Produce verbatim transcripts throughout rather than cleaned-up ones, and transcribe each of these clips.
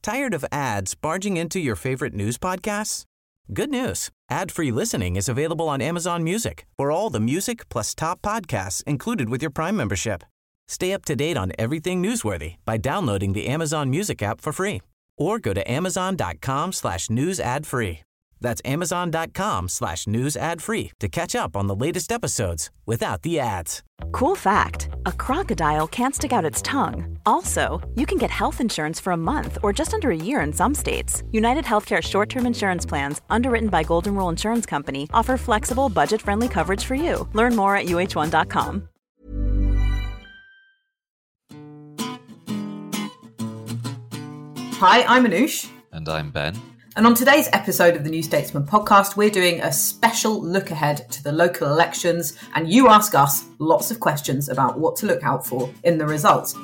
Tired of ads barging into your favorite news podcasts? Good news. Ad-free listening is available on Amazon Music for all the music plus top podcasts included with your Prime membership. Stay up to date on everything newsworthy by downloading the Amazon Music app for free or go to amazon.com slash news ad free. That's amazon.com slash news ad free to catch up on the latest episodes without the ads. Cool fact, a crocodile can't stick out its tongue. Also, you can get health insurance for a month or just under a year in some states. United Healthcare short-term insurance plans, underwritten by Golden Rule Insurance Company, offer flexible, budget-friendly coverage for you. Learn more at U H one dot com. Hi, I'm Anoush. And I'm Ben. And on today's episode of the New Statesman podcast, we're doing a special look ahead to the local elections, and you ask us lots of questions about what to look out for in the results.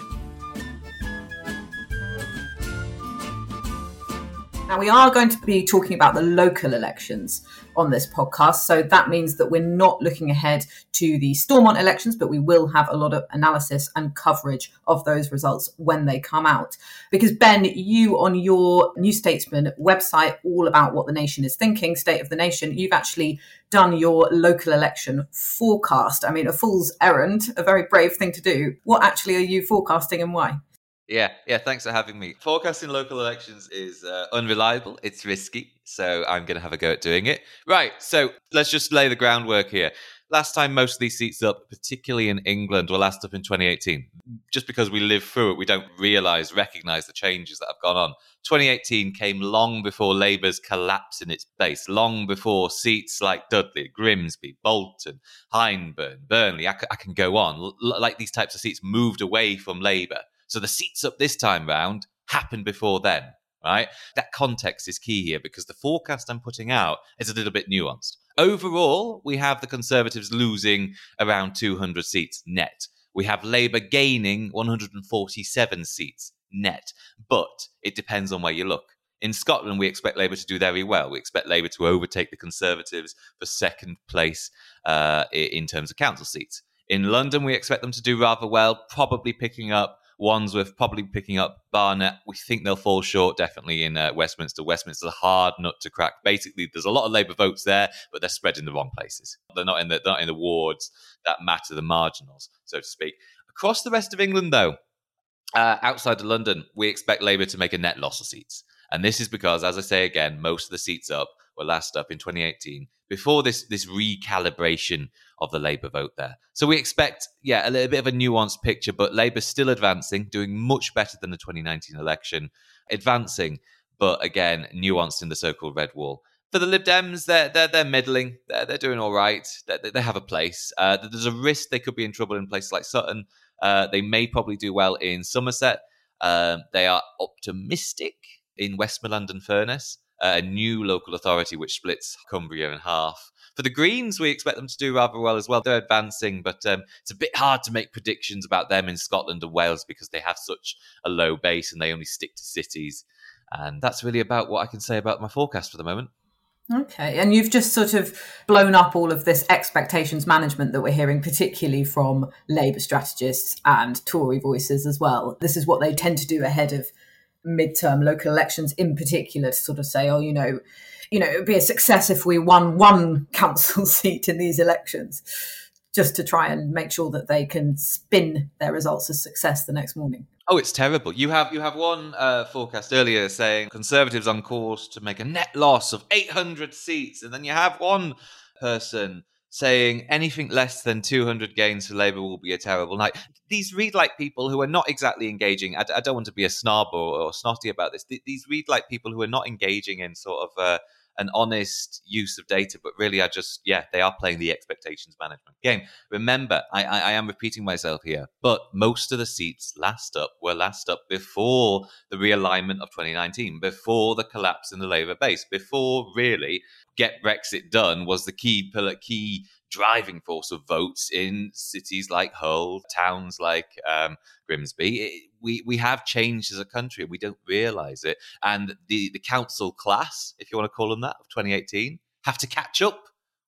Now, we are going to be talking about the local elections on this podcast, so that means that we're not looking ahead to the Stormont elections, but we will have a lot of analysis and coverage of those results when they come out. Because, Ben, you on your New Statesman website, all about what the nation is thinking, State of the Nation, you've actually done your local election forecast. I mean, a fool's errand, a very brave thing to do. What actually are you forecasting and why? Yeah, yeah, thanks for having me. Forecasting local elections is uh, unreliable. It's risky, so I'm going to have a go at doing it. Right, so let's just lay the groundwork here. Last time most of these seats up, particularly in England, were last up in twenty eighteen. Just because we live through it, we don't realise, recognise the changes that have gone on. twenty eighteen came long before Labour's collapse in its base, long before seats like Dudley, Grimsby, Bolton, Hyndburn, Burnley, I, c- I can go on, L- like these types of seats moved away from Labour. So the seats up this time round happened before then, right? That context is key here because the forecast I'm putting out is a little bit nuanced. Overall, we have the Conservatives losing around two hundred seats net. We have Labour gaining one hundred forty-seven seats net, but it depends on where you look. In Scotland, we expect Labour to do very well. We expect Labour to overtake the Conservatives for second place uh, in terms of council seats. In London, we expect them to do rather well, probably picking up Wandsworth, probably picking up Barnet. We think they'll fall short, definitely, in uh, Westminster. Westminster's a hard nut to crack. Basically, there's a lot of Labour votes there, but they're spread in the wrong places. They're not in the, they're not in the wards that matter, the marginals, so to speak. Across the rest of England, though, uh, outside of London, we expect Labour to make a net loss of seats. And this is because, as I say again, most of the seats up were last up in twenty eighteen, before this this recalibration of the Labour vote there. So we expect, yeah, a little bit of a nuanced picture, but Labour's still advancing, doing much better than the twenty nineteen election, advancing, but again, nuanced in the so-called red wall. For the Lib Dems, they're they're, they're middling. They're, they're doing all right. They, they have a place. Uh, there's a risk they could be in trouble in places like Sutton. Uh, they may probably do well in Somerset. Um, they are optimistic in Westmoreland and Furness, a new local authority which splits Cumbria in half. For the Greens, we expect them to do rather well as well. They're advancing, but um, it's a bit hard to make predictions about them in Scotland and Wales because they have such a low base and they only stick to cities. And that's really about what I can say about my forecast for the moment. Okay, and you've just sort of blown up all of this expectations management that we're hearing, particularly from Labour strategists and Tory voices as well. This is what they tend to do ahead of midterm local elections in particular, to sort of say, oh, you know, you know, it would be a success if we won one council seat in these elections, just to try and make sure that they can spin their results as success the next morning. Oh, it's terrible. You have you have one uh, forecast earlier saying Conservatives on course to make a net loss of eight hundred seats, and then you have one person saying anything less than two hundred gains for Labour will be a terrible night. These read like people who are not exactly engaging. I, I don't want to be a snob or, or snotty about this. These read like people who are not engaging in sort of uh, an honest use of data, but really are just, yeah, they are playing the expectations management game. Remember, I, I, I am repeating myself here, but most of the seats last up were last up before the realignment of twenty nineteen, before the collapse in the Labour base, before really get Brexit done was the key pillar, key driving force of votes in cities like Hull, towns like um, Grimsby. It, we we have changed as a country. We don't realise it. And the, the council class, if you want to call them that, of twenty eighteen, have to catch up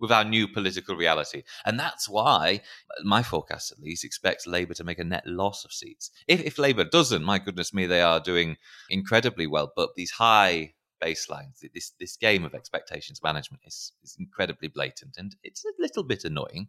with our new political reality. And that's why my forecast, at least, expects Labour to make a net loss of seats. If, if Labour doesn't, my goodness me, they are doing incredibly well. But these high baselines, this this game of expectations management is, is incredibly blatant, and it's a little bit annoying.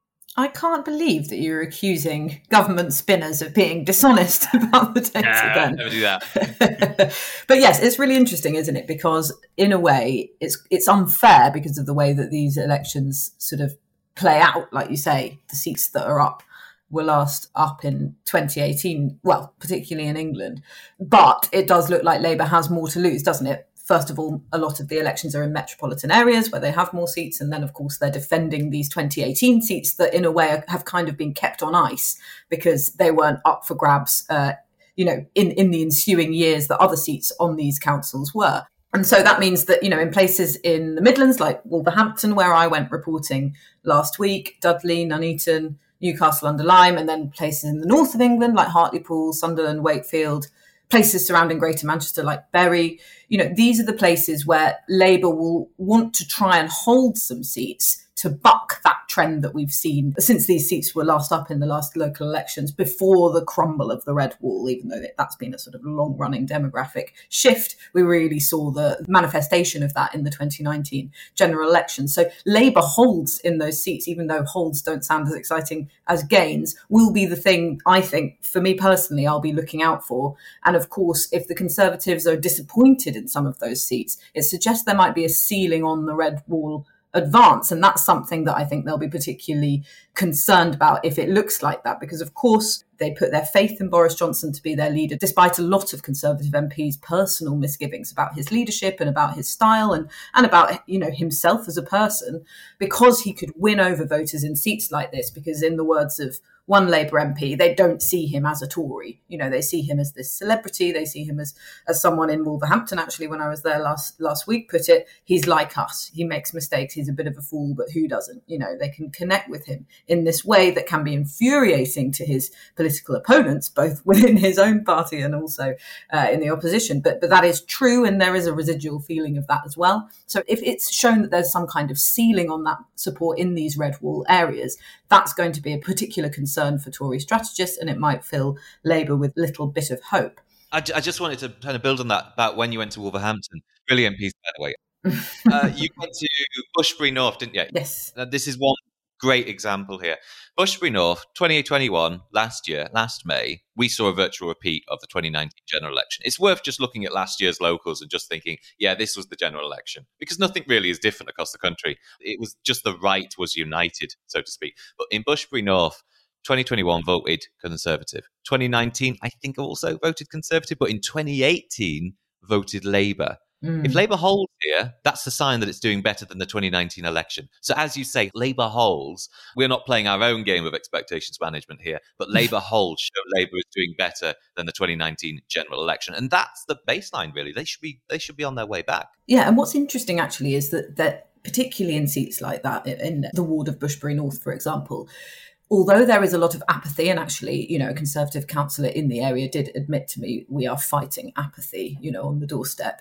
I can't believe that you're accusing government spinners of being dishonest about the data. Nah, then. Never do that. But yes, it's really interesting, isn't it? Because in a way, it's it's unfair because of the way that these elections sort of play out. Like you say, the seats that are up were last up in twenty eighteen, well, particularly in England. But it does look like Labour has more to lose, doesn't it? First of all, a lot of the elections are in metropolitan areas where they have more seats. And then, of course, they're defending these twenty eighteen seats that, in a way, have kind of been kept on ice because they weren't up for grabs, uh, you know, in, in the ensuing years that other seats on these councils were. And so that means that, you know, in places in the Midlands, like Wolverhampton, where I went reporting last week, Dudley, Nuneaton, Newcastle-under-Lyme, and then places in the north of England, like Hartlepool, Sunderland, Wakefield, places surrounding Greater Manchester like Bury, you know, these are the places where Labour will want to try and hold some seats to buck that trend that we've seen since these seats were last up in the last local elections before the crumble of the Red Wall, even though that's been a sort of long-running demographic shift. We really saw the manifestation of that in the twenty nineteen general election. So Labour holds in those seats, even though holds don't sound as exciting as gains, will be the thing, I think, for me personally, I'll be looking out for. And of course, if the Conservatives are disappointed in some of those seats, it suggests there might be a ceiling on the Red Wall advance. And that's something that I think they'll be particularly concerned about if it looks like that, because of course they put their faith in Boris Johnson to be their leader, despite a lot of Conservative M Ps' personal misgivings about his leadership and about his style and, and about, you know, himself as a person, because he could win over voters in seats like this, because in the words of one Labour M P, they don't see him as a Tory. You know, they see him as this celebrity. They see him as, as someone in Wolverhampton, actually, when I was there last last week, put it, he's like us. He makes mistakes. He's a bit of a fool, but who doesn't? You know, they can connect with him in this way that can be infuriating to his political opponents, both within his own party and also uh, in the opposition. But, but that is true, and there is a residual feeling of that as well. So if it's shown that there's some kind of ceiling on that support in these red wall areas, that's going to be a particular concern for Tory strategists, and it might fill Labour with a little bit of hope. I, I just wanted to kind of build on that about when you went to Wolverhampton. Brilliant piece, by the way. uh, you went to Bushbury North, didn't you? Yes. Uh, this is one great example here. Bushbury North, twenty twenty-one, last year, last May, we saw a virtual repeat of the twenty nineteen general election. It's worth just looking at last year's locals and just thinking, yeah, this was the general election, because nothing really is different across the country. It was just the right was united, so to speak. But in Bushbury North, twenty twenty-one voted Conservative. twenty nineteen, I think, also voted Conservative, but in twenty eighteen voted Labour. Mm. If Labour holds here, that's the sign that it's doing better than the twenty nineteen election. So as you say, Labour holds. We're not playing our own game of expectations management here, but Labour holds show Labour is doing better than the twenty nineteen general election. And that's the baseline, really. They should be they should be on their way back. Yeah, and what's interesting, actually, is that, that particularly in seats like that, in the ward of Bushbury North, for example, although there is a lot of apathy, and actually, you know, a Conservative councillor in the area did admit to me, we are fighting apathy, you know, on the doorstep.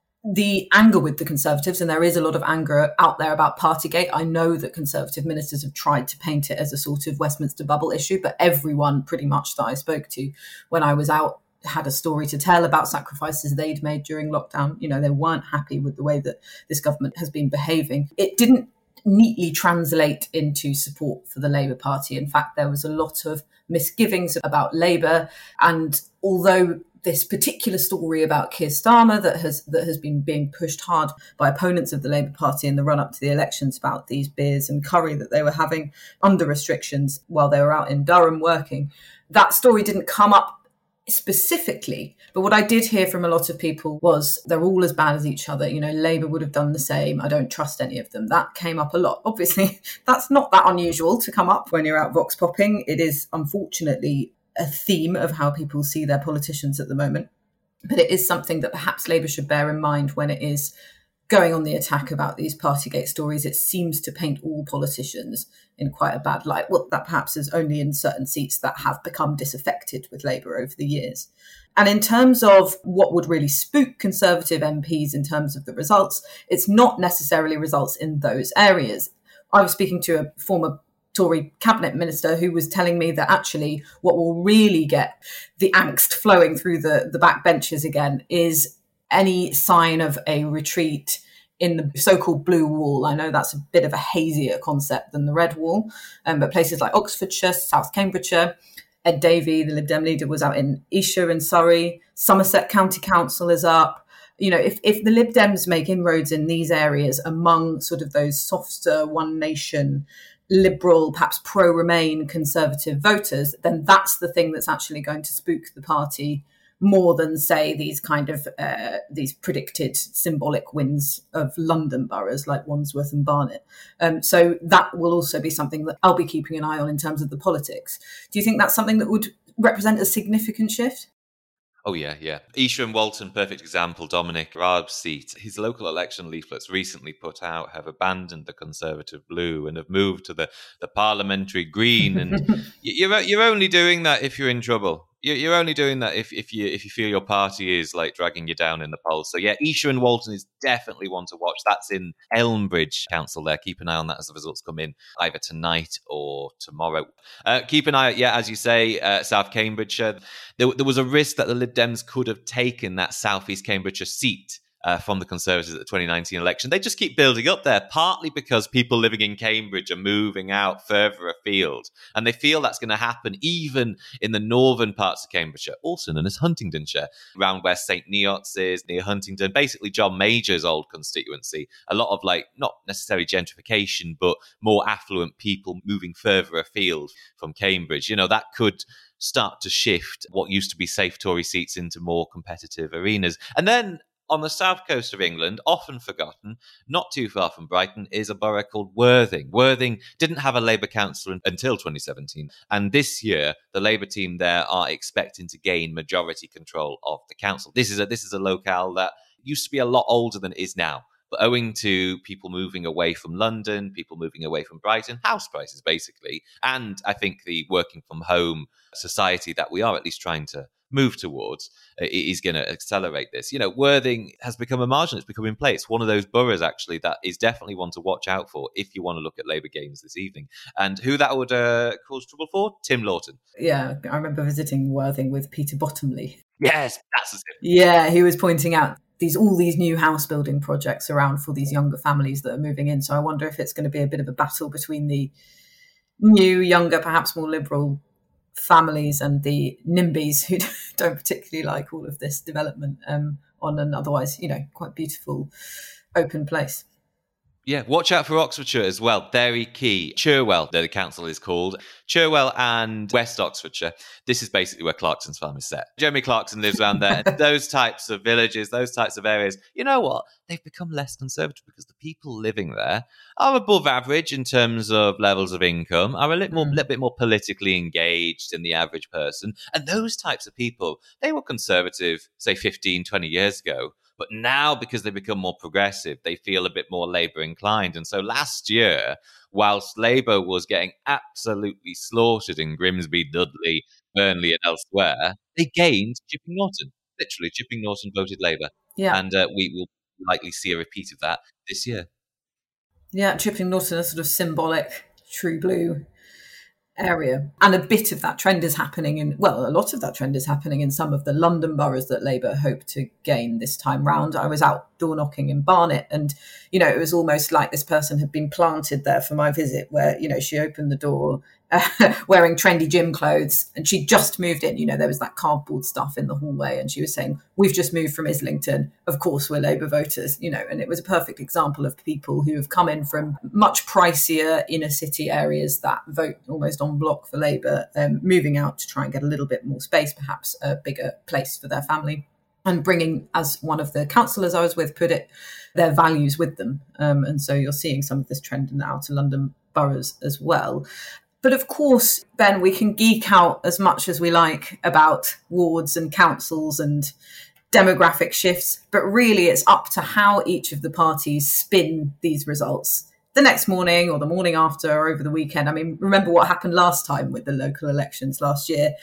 The anger with the Conservatives, and there is a lot of anger out there about Partygate. I know that Conservative ministers have tried to paint it as a sort of Westminster bubble issue, but everyone pretty much that I spoke to when I was out had a story to tell about sacrifices they'd made during lockdown. You know, they weren't happy with the way that this government has been behaving. It didn't neatly translate into support for the Labour Party. In fact, there was a lot of misgivings about Labour, and although this particular story about Keir Starmer that has that has been being pushed hard by opponents of the Labour Party in the run-up to the elections about these beers and curry that they were having under restrictions while they were out in Durham working, that story didn't come up specifically. But what I did hear from a lot of people was they're all as bad as each other. You know, Labour would have done the same. I don't trust any of them. That came up a lot. Obviously, that's not that unusual to come up when you're out vox popping. It is, unfortunately, a theme of how people see their politicians at the moment. But it is something that perhaps Labour should bear in mind when it is going on the attack about these Partygate stories. It seems to paint all politicians in quite a bad light. Well, that perhaps is only in certain seats that have become disaffected with Labour over the years. And in terms of what would really spook Conservative M Ps in terms of the results, it's not necessarily results in those areas. I was speaking to a former Tory cabinet minister who was telling me that actually what will really get the angst flowing through the, the back benches again is any sign of a retreat in the so-called blue wall. I know that's a bit of a hazier concept than the red wall, um, but places like Oxfordshire, South Cambridgeshire, Ed Davey, the Lib Dem leader, was out in Esher in Surrey. Somerset County Council is up. You know, if, if the Lib Dems make inroads in these areas among sort of those softer One Nation, liberal, perhaps pro-Remain conservative voters, then that's the thing that's actually going to spook the party more than, say, these kind of uh, these predicted symbolic wins of London boroughs like Wandsworth and Barnet. Um, so that will also be something that I'll be keeping an eye on in terms of the politics. Do you think that's something that would represent a significant shift? Oh, yeah, yeah. Esher and Walton, perfect example. Dominic Raab's seat. His local election leaflets recently put out have abandoned the Conservative blue and have moved to the, the parliamentary green. And you're you're only doing that if you're in trouble. You're only doing that if, if you if you feel your party is like dragging you down in the polls. So yeah, Esher and Walton is definitely one to watch. That's in Elmbridge Council there. Keep an eye on that as the results come in either tonight or tomorrow. Uh, keep an eye out, yeah, as you say, uh, South Cambridgeshire. There, there was a risk that the Lib Dems could have taken that South East Cambridgeshire seat Uh, from the Conservatives at the twenty nineteen election. They just keep building up there, partly because people living in Cambridge are moving out further afield. And they feel that's going to happen even in the northern parts of Cambridgeshire, also known as Huntingdonshire, around where Saint Neots is, near Huntingdon, basically John Major's old constituency. A lot of, like, not necessarily gentrification, but more affluent people moving further afield from Cambridge. You know, that could start to shift what used to be safe Tory seats into more competitive arenas. And then on the south coast of England, often forgotten, not too far from Brighton, is a borough called Worthing. Worthing didn't have a Labour council until twenty seventeen. And this year, the Labour team there are expecting to gain majority control of the council. This is a, this is a locale that used to be a lot older than it is now. But owing to people moving away from London, people moving away from Brighton, house prices basically, and I think the working from home society that we are at least trying to move towards uh, is going to accelerate this. You know, Worthing has become a margin. It's become in play. It's one of those boroughs, actually, that is definitely one to watch out for if you want to look at Labour gains this evening. And who that would uh, cause trouble for? Tim Lawton. Yeah, I remember visiting Worthing with Peter Bottomley. Yes, that's it. Yeah, he was pointing out these all these new house building projects around for these younger families that are moving in. So I wonder if it's going to be a bit of a battle between the new, younger, perhaps more liberal families and the NIMBYs who don't particularly like all of this development um, on an otherwise, you know, quite beautiful open place. Yeah, watch out for Oxfordshire as well. Very key. Cherwell, the council is called. Cherwell and West Oxfordshire. This is basically where Clarkson's farm is set. Jeremy Clarkson lives around there. Those types of villages, those types of areas, you know what? They've become less conservative because the people living there are above average in terms of levels of income, are a little, more, mm. little bit more politically engaged than the average person. And those types of people, they were conservative, say, fifteen, twenty years ago. But now, because they become more progressive, they feel a bit more Labour inclined. And so last year, whilst Labour was getting absolutely slaughtered in Grimsby, Dudley, Burnley and elsewhere, they gained Chipping Norton. Literally, Chipping Norton voted Labour. Yeah. And uh, we will likely see a repeat of that this year. Yeah, Chipping Norton, a sort of symbolic true blue area. And a bit of that trend is happening in, well, a lot of that trend is happening in some of the London boroughs that Labour hope to gain this time round. I was out door knocking in Barnet and, you know, it was almost like this person had been planted there for my visit where, you know, she opened the door uh, wearing trendy gym clothes and she just moved in. You know, there was that cardboard stuff in the hallway and she was saying, we've just moved from Islington. Of course, we're Labour voters, you know, and it was a perfect example of people who have come in from much pricier inner city areas that vote almost en bloc for Labour, um, moving out to try and get a little bit more space, perhaps a bigger place for their family, and bringing, as one of the councillors I was with put it, their values with them. Um, and so you're seeing some of this trend in the outer London boroughs as well. But of course, Ben, we can geek out as much as we like about wards and councils and demographic shifts, but really it's up to how each of the parties spin these results the next morning or the morning after or over the weekend. I mean, remember what happened last time with the local elections last year.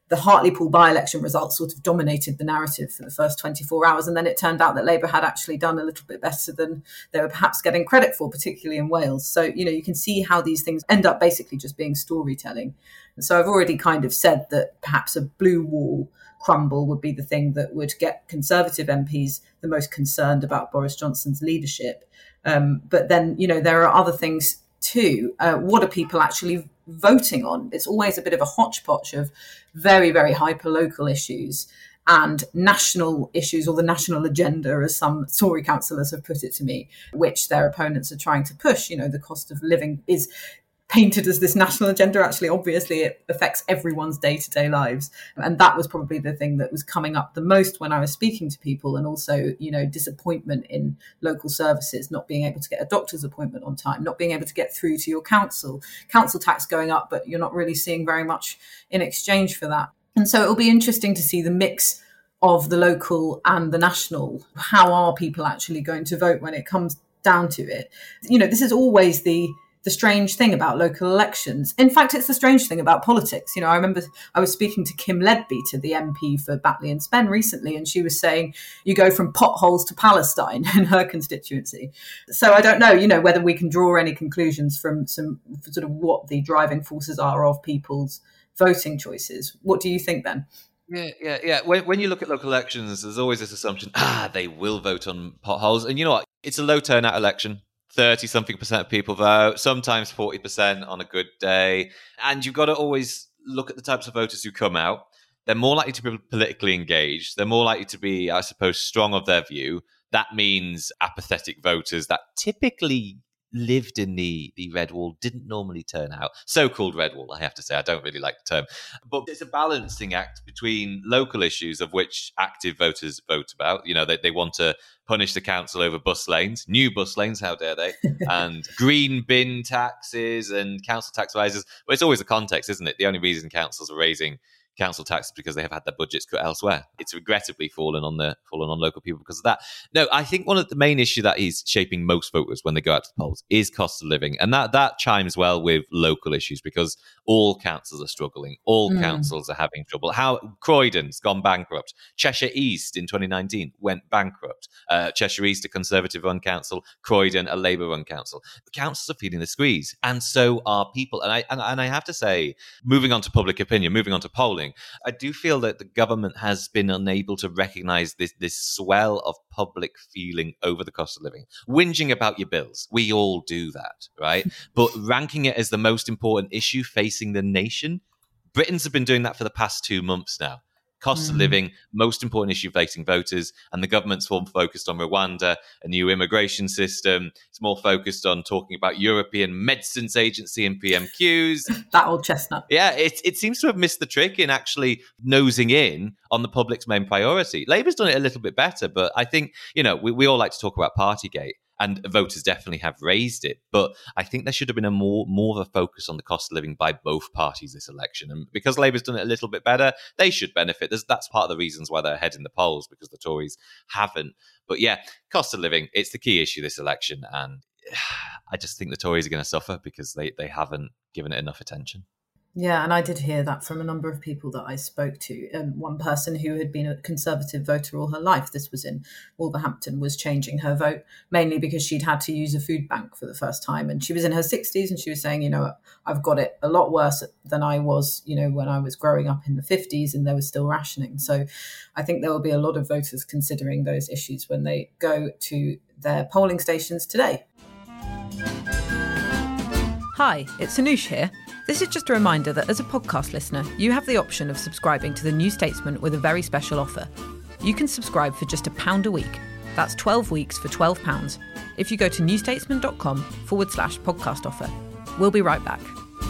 the Hartlepool by-election results sort of dominated the narrative for the first twenty-four hours. And then it turned out that Labour had actually done a little bit better than they were perhaps getting credit for, particularly in Wales. So, you know, you can see how these things end up basically just being storytelling. And so I've already kind of said that perhaps a blue wall crumble would be the thing that would get Conservative M Ps the most concerned about Boris Johnson's leadership. Um, but then, you know, there are other things too. Uh, what are people actually voting on? It's always a bit of a hodgepodge of very, very hyper-local issues and national issues, or the national agenda, as some Tory councillors have put it to me, which their opponents are trying to push. You know, the cost of living is painted as this national agenda. Actually, obviously, it affects everyone's day-to-day lives. And that was probably the thing that was coming up the most when I was speaking to people. And also, you know, disappointment in local services, not being able to get a doctor's appointment on time, not being able to get through to your council, council tax going up, but you're not really seeing very much in exchange for that. And so it'll be interesting to see the mix of the local and the national. How are people actually going to vote when it comes down to it? You know, this is always the the strange thing about local elections. In fact, it's the strange thing about politics. You know, I remember I was speaking to Kim Leadbeater, the M P for Batley and Spen recently, and she was saying you go from potholes to Palestine in her constituency. So I don't know, you know, whether we can draw any conclusions from some sort of what the driving forces are of people's voting choices. What do you think then? Yeah, yeah, yeah. When, when you look at local elections, there's always this assumption, ah, they will vote on potholes. And you know what? It's a low turnout election. thirty-something percent of people vote, sometimes forty percent on a good day. And you've got to always look at the types of voters who come out. They're more likely to be politically engaged. They're more likely to be, I suppose, strong of their view. That means apathetic voters that typically lived in the, the red wall didn't normally turn out. So-called red wall, I have to say. I don't really like the term. But it's a balancing act between local issues of which active voters vote about. You know, they, they want to punish the council over bus lanes, new bus lanes, how dare they, and green bin taxes and council tax rises. But it's always a context, isn't it? The only reason councils are raising council tax because they have had their budgets cut elsewhere. It's regrettably fallen on the fallen on local people because of that. No, I think one of the main issue that is shaping most voters when they go out to the polls is cost of living, and that that chimes well with local issues because all councils are struggling. All mm. councils are having trouble. How Croydon's gone bankrupt. Cheshire East in twenty nineteen went bankrupt. Uh, Cheshire East, a Conservative-run council. Croydon, a Labour-run council. The councils are feeling the squeeze, and so are people. And I and, and I have to say, moving on to public opinion, moving on to polling, I do feel that the government has been unable to recognise this this swell of public feeling over the cost of living. Whinging about your bills. We all do that, right? But ranking it as the most important issue facing the nation, Britons have been doing that for the past two months now. Cost mm. of living, most important issue facing voters, and the government's more focused on Rwanda, a new immigration system. It's more focused on talking about European Medicines Agency and P M Qs. That old chestnut. Yeah, it, it seems to have missed the trick in actually nosing in on the public's main priority. Labour's done it a little bit better, but I think, you know, we, we all like to talk about Partygate. And voters definitely have raised it. But I think there should have been a more, more of a focus on the cost of living by both parties this election. And because Labour's done it a little bit better, they should benefit. There's, that's part of the reasons why they're ahead in the polls, because the Tories haven't. But yeah, cost of living, it's the key issue this election. And I just think the Tories are going to suffer because they, they haven't given it enough attention. Yeah, and I did hear that from a number of people that I spoke to. Um, one person who had been a Conservative voter all her life, this was in Wolverhampton, was changing her vote, mainly because she'd had to use a food bank for the first time. And she was in her sixties and she was saying, you know, I've got it a lot worse than I was, you know, when I was growing up in the fifties and there was still rationing. So I think there will be a lot of voters considering those issues when they go to their polling stations today. Hi, it's Anoosh here. This is just a reminder that as a podcast listener, you have the option of subscribing to The New Statesman with a very special offer. You can subscribe for just a pound a week. That's twelve weeks for twelve pounds. If you go to newstatesman.com forward slash podcast offer. We'll be right back.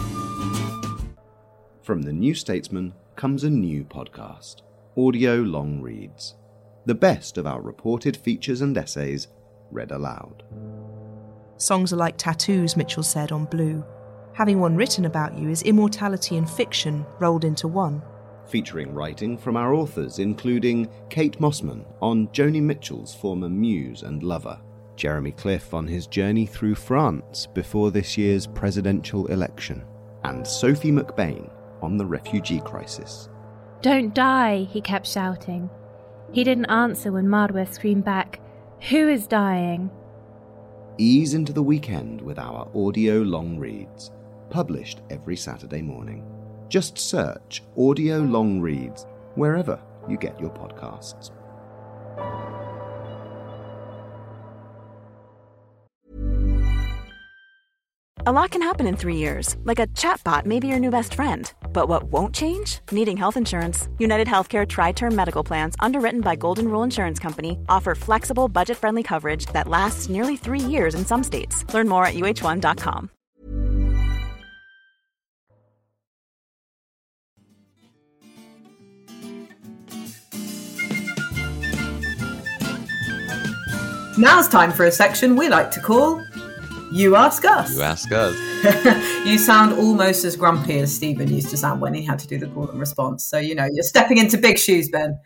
From The New Statesman comes a new podcast, Audio Long Reads. The best of our reported features and essays read aloud. Songs are like tattoos, Mitchell said on Blue. Having one written about you is immortality and fiction rolled into one. Featuring writing from our authors, including Kate Mossman on Joni Mitchell's former muse and lover, Jeremy Cliff on his journey through France before this year's presidential election, and Sophie McBain on the refugee crisis. "Don't die," he kept shouting. He didn't answer when Mardware screamed back, "Who is dying?" Ease into the weekend with our audio long reads, published every Saturday morning. Just search Audio Long Reads wherever you get your podcasts. A lot can happen in three years, like a chatbot may be your new best friend. But what won't change? Needing health insurance. United Healthcare Tri-Term Medical Plans, underwritten by Golden Rule Insurance Company, offer flexible, budget-friendly coverage that lasts nearly three years in some states. Learn more at U H one dot com. Now it's time for a section we like to call You Ask Us. You Ask Us. You sound almost as grumpy as Stephen used to sound when he had to do the call and response. So, you know, you're stepping into big shoes, Ben.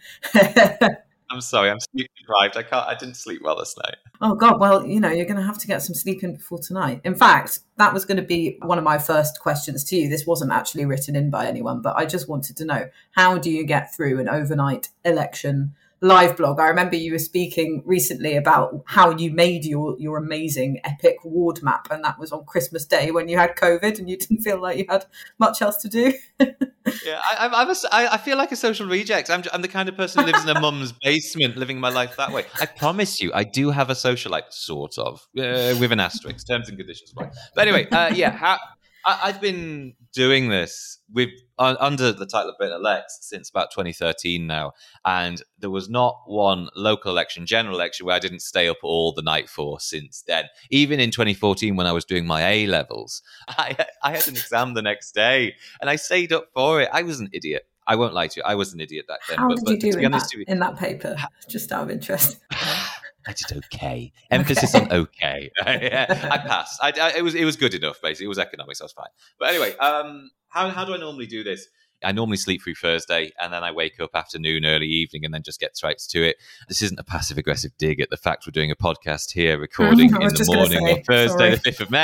I'm sorry, I'm sleep deprived. I can't. I didn't sleep well last night. Oh, God. Well, you know, you're going to have to get some sleep in before tonight. In fact, that was going to be one of my first questions to you. This wasn't actually written in by anyone, but I just wanted to know, how do you get through an overnight election live blog? I remember you were speaking recently about how you made your your amazing epic ward map, and that was on Christmas Day when you had COVID and you didn't feel like you had much else to do. Yeah, I, I'm a, I, I feel like a social reject. I'm, I'm the kind of person who lives in a mum's basement, living my life that way. I promise you, I do have a social life, sort of, uh, with an asterisk, terms and conditions. Right. But anyway, uh, yeah, how, I, I've been doing this with uh, under the title of Britain Elects since about twenty thirteen now, and there was not one local election, general election, where I didn't stay up all the night for since then. Even in twenty fourteen, when I was doing my A levels, I, I had an exam the next day, and I stayed up for it. I was an idiot. I won't lie to you. I was an idiot back then. How but, did but you do in that, you, in that paper? Just out of interest. I did okay. Emphasis okay. on okay. Yeah, I passed. I, I, it was it was good enough, basically. It was economics. I was fine. But anyway, um, how how do I normally do this? I normally sleep through Thursday, and then I wake up afternoon, early evening, and then just get straight to it. This isn't a passive-aggressive dig at the fact we're doing a podcast here, recording in the morning say, on Thursday, sorry. the fifth of May.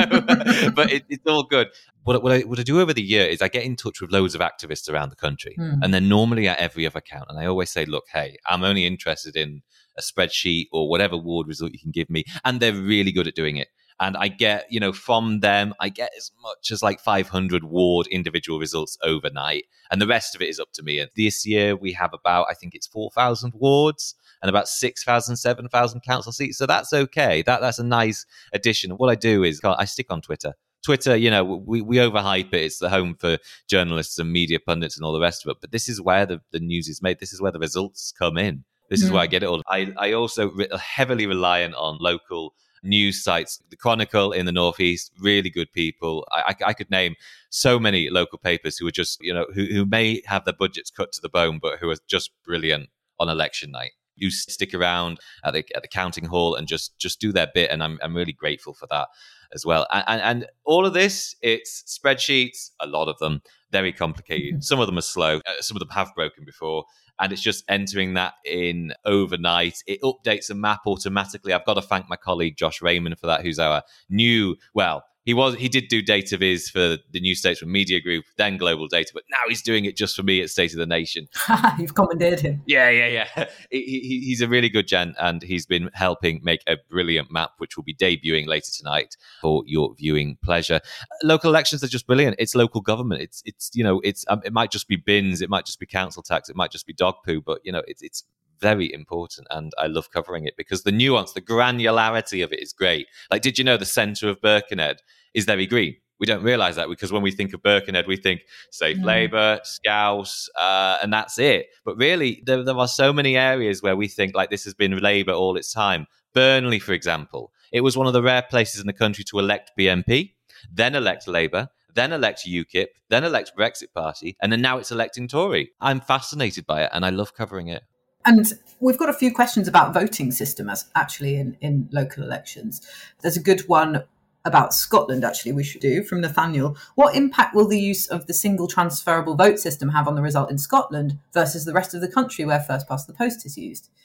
No, but it, it's all good. What, what, I, what I do over the year is I get in touch with loads of activists around the country, mm. and then normally at every other count, and I always say, look, hey, I'm only interested in a spreadsheet or whatever ward result you can give me, and they're really good at doing it. And I get, you know, from them, I get as much as like five hundred ward individual results overnight. And the rest of it is up to me. And this year we have about, I think it's four thousand wards and about six thousand, seven thousand council seats. So that's okay. That That's a nice addition. What I do is I stick on Twitter. Twitter, you know, we, we overhype it. It's the home for journalists and media pundits and all the rest of it. But this is where the, the news is made. This is where the results come in. This mm. is where I get it all. I, I also re- heavily reliant on local news sites. The Chronicle in the Northeast, really good people. I, I, I could name so many local papers who are just, you know, who, who may have their budgets cut to the bone, but who are just brilliant on election night. You stick around at the at the counting hall and just just do their bit, and I'm I'm really grateful for that as well. And, and, and all of this, it's spreadsheets, a lot of them, very complicated. Some of them are slow. Uh, some of them have broken before. And it's just entering that in overnight. It updates a map automatically. I've got to thank my colleague Josh Raymond for that, who's our new, well, he was he did do Data Viz for the New Statesman Media Group, then Global Data, but now he's doing it just for me at State of the Nation. You've commandeered him. Yeah, yeah, yeah. he, he, he's a really good gent, and he's been helping make a brilliant map, which will be debuting later tonight for your viewing pleasure. Local elections are just brilliant. It's local government. It's it's you know it's um, it might just be bins, it might just be council tax, it might just be dog poo, but you know it's it's. very important, and I love covering it because the nuance, the granularity of it is great. Like, did you know the centre of Birkenhead is very green? We don't realise that because when we think of Birkenhead, we think Safe mm. Labour, Scouse, uh, and that's it. But really, there, there are so many areas where we think like this has been Labour all its time. Burnley, for example, it was one of the rare places in the country to elect B N P, then elect Labour, then elect UKIP, then elect Brexit Party, and then now it's electing Tory. I'm fascinated by it, and I love covering it. And we've got a few questions about voting system as actually in, in local elections. There's a good one about Scotland, actually, we should do, from Nathaniel. What impact will the use of the single transferable vote system have on the result in Scotland versus the rest of the country where first past the post is used?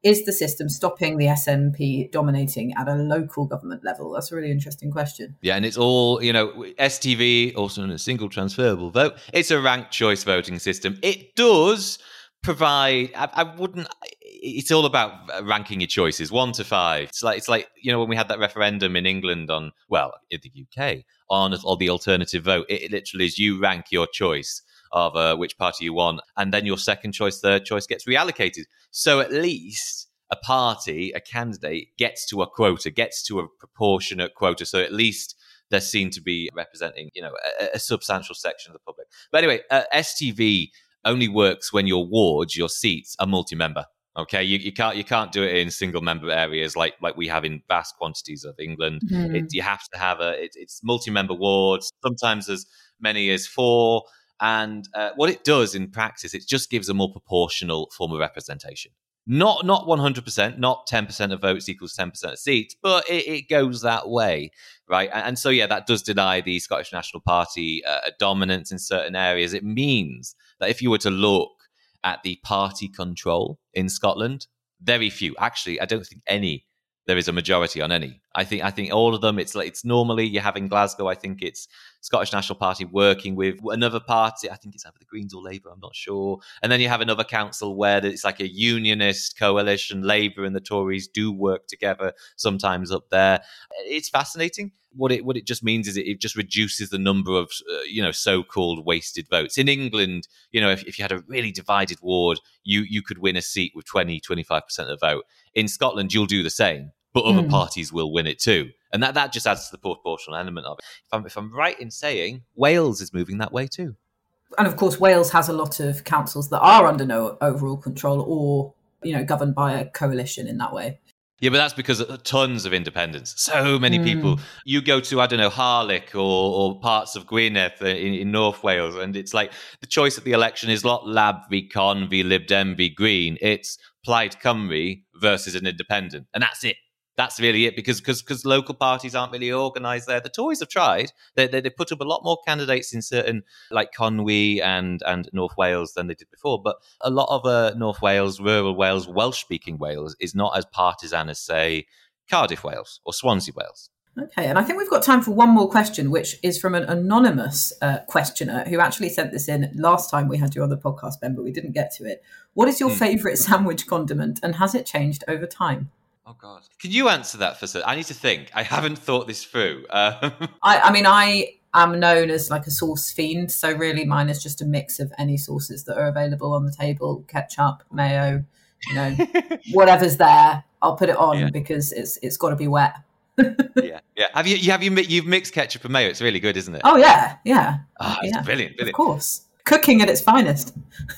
is the system stopping the S N P dominating at a local government level? That's a really interesting question. Yeah, and it's all, you know, S T V, also known as single transferable vote. It's a ranked choice voting system. It does provide, I, I wouldn't, it's all about ranking your choices, one to five. It's like, it's like, you know, when we had that referendum in England on, well, in the U K, on, on the alternative vote, it, it literally is you rank your choice of uh, which party you want, and then your second choice, third choice gets reallocated. So at least a party, a candidate, gets to a quota, gets to a proportionate quota. So at least they're seen to be representing, you know, a, a substantial section of the public. But anyway, uh, S T V only works when your wards, your seats, are multi-member. Okay, you, you can't you can't do it in single member areas like like we have in vast quantities of England. Mm. It, you have to have a it, it's multi-member wards, sometimes as many as four. And uh, what it does in practice, it just gives a more proportional form of representation. Not not one hundred percent, not ten percent of votes equals ten percent of seats, but it, it goes that way, right? And, and so, yeah, that does deny the Scottish National Party uh, a dominance in certain areas. It means that if you were to look at the party control in Scotland, very few. Actually, I don't think any. There is a majority on any. I think I think all of them, it's like it's normally you have in Glasgow, I think it's Scottish National Party working with another party. I think it's either the Greens or Labour, I'm not sure. And then you have another council where it's like a unionist coalition. Labour and the Tories do work together sometimes up there. It's fascinating. What it what it just means is it, it just reduces the number of, uh, you know, so-called wasted votes. In England, you know, if, if you had a really divided ward, you you could win a seat with twenty, twenty-five percent of the vote. In Scotland, you'll do the same, but other mm. parties will win it too. And that, that just adds to the proportional element of it. If I'm, if I'm right in saying, Wales is moving that way too. And of course, Wales has a lot of councils that are under no overall control or, you know, governed by a coalition in that way. Yeah, but that's because of tons of independents. So many mm. people. You go to, I don't know, Harlech or, or parts of Gwynedd in, in North Wales, and it's like the choice at the election is not Lab v Con v Lib Dem v Green. It's Plaid Cymru versus an independent. And that's it. That's really it, because because because local parties aren't really organised there. The Tories have tried. They, they they put up a lot more candidates in certain, like Conwy and, and North Wales than they did before. But a lot of uh, North Wales, rural Wales, Welsh-speaking Wales is not as partisan as, say, Cardiff Wales or Swansea Wales. Okay, and I think we've got time for one more question, which is from an anonymous uh, questioner who actually sent this in last time we had you on the podcast, Ben, but we didn't get to it. What is your mm. favourite sandwich condiment, and has it changed over time? Oh, God. Can you answer that for a I need to think. I haven't thought this through. Um... I, I mean, I am known as like a sauce fiend, so really mine is just a mix of any sauces that are available on the table, ketchup, mayo, you know, whatever's there, I'll put it on yeah. because it's it's got to be wet. yeah, yeah. Have you, you have you you've mixed ketchup and mayo? It's really good, isn't it? Oh yeah, yeah. Oh, it's yeah. brilliant, brilliant. Of course, cooking at its finest.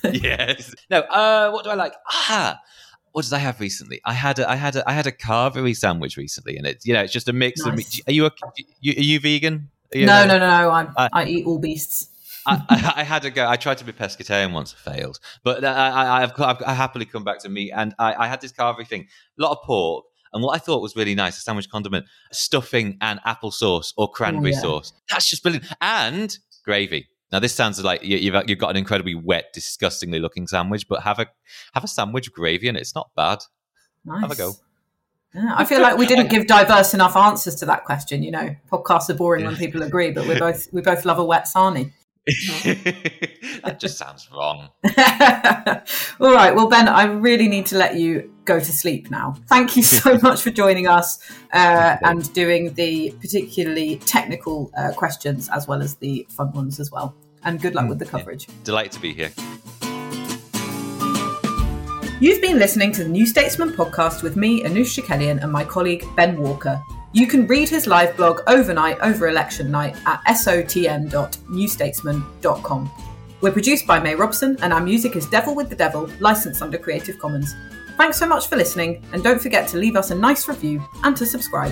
Yes. No. Uh, what do I like? Ah. What did I have recently? I had a, I had a, I had a carvery sandwich recently, and it's, you know, it's just a mix nice. of meat. Are you a, you, are you vegan? Are you no, no, no, no. I uh, I eat all beasts. I, I, I had to go. I tried to be pescatarian once, I failed, but I, I, I've, I've I happily come back to meat, and I, I had this carvery thing, a lot of pork, and what I thought was really nice, a sandwich condiment, stuffing and apple sauce or cranberry oh, yeah. sauce. That's just brilliant, and gravy. Now, this sounds like you've you've got an incredibly wet, disgustingly looking sandwich, but have a have a sandwich with gravy, and it's not bad. Nice. Have a go. Yeah, I feel like we didn't give diverse enough answers to that question. You know, podcasts are boring when people agree, but we both we both love a wet sarnie. That just sounds wrong. All right. Well, Ben, I really need to let you go to sleep now. Thank you so much for joining us uh, and doing the particularly technical uh, questions as well as the fun ones as well. And good luck with the coverage. Yeah. Delighted to be here. You've been listening to the New Statesman podcast with me, Anoosh Chakelian, and my colleague, Ben Walker. You can read his live blog overnight over election night at sotn dot new statesman dot com. We're produced by May Robson, and our music is Devil with the Devil, licensed under Creative Commons. Thanks so much for listening, and don't forget to leave us a nice review and to subscribe.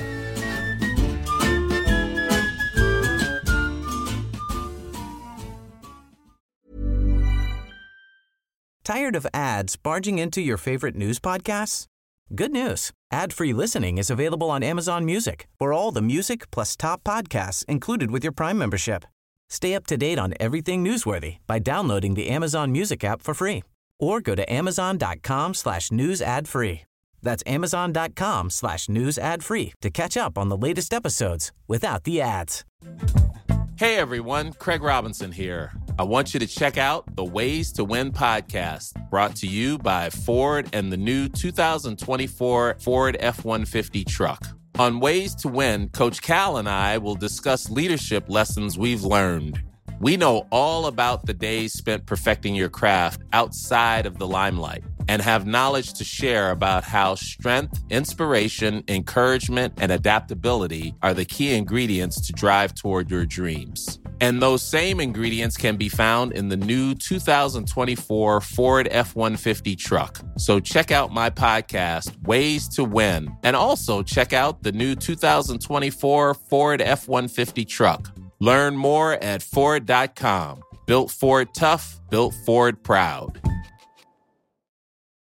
Tired of ads barging into your favorite news podcasts? Good news. Ad-free listening is available on Amazon Music for all the music plus top podcasts included with your Prime membership. Stay up to date on everything newsworthy by downloading the Amazon Music app for free or go to amazon dot com slash news ad free. That's amazon.com slash news ad free to catch up on the latest episodes without the ads. Hey everyone, Craig Robinson here. I want you to check out the Ways to Win podcast, brought to you by Ford and the new two thousand twenty-four Ford F one fifty truck. On Ways to Win, Coach Cal and I will discuss leadership lessons we've learned. We know all about the days spent perfecting your craft outside of the limelight and have knowledge to share about how strength, inspiration, encouragement, and adaptability are the key ingredients to drive toward your dreams. And those same ingredients can be found in the new two thousand twenty-four Ford F one fifty truck. So check out my podcast, Ways to Win, and also check out the new two thousand twenty-four Ford F one fifty truck. Learn more at Ford dot com. Built Ford tough, built Ford proud.